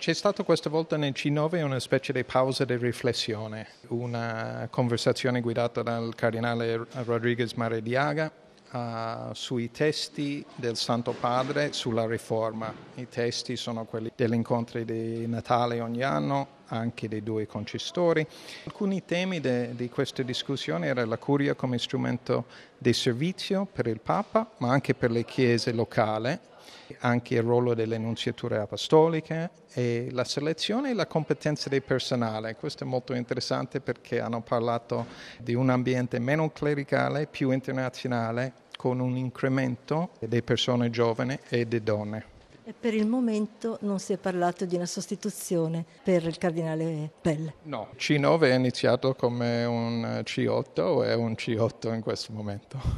C'è stato questa volta nel C9 una specie di pausa di riflessione, una conversazione guidata dal cardinale Rodriguez Maradiaga sui testi del Santo Padre sulla riforma. I testi sono quelli degli incontri di Natale ogni anno, anche dei due concistori. Alcuni temi di questa discussione era la curia come strumento di servizio per il Papa, ma anche per le chiese locali, anche il ruolo delle nunziature apostoliche e la selezione e la competenza del personale. Questo è molto interessante perché hanno parlato di un ambiente meno clericale, più internazionale, con un incremento di persone giovani e di donne. E per il momento non si è parlato di una sostituzione per il cardinale Pell? No, C9 è iniziato come un C8 e è un C8 in questo momento.